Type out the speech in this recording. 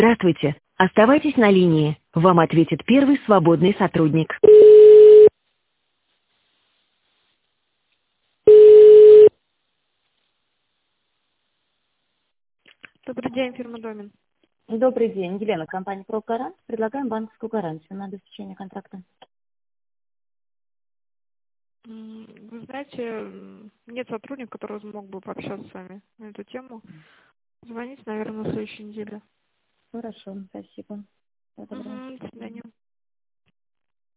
Здравствуйте. Оставайтесь на линии. Вам ответит первый свободный сотрудник. Добрый день, фирма Домин. Добрый день, Елена, компания «Прогарант». Предлагаем банковскую гарантию на обеспечение контракта. Вы знаете, нет сотрудника, который смог бы пообщаться с вами на эту тему. Звоните, наверное, на следующей неделе. Хорошо, спасибо. Всего доброго. До свидания.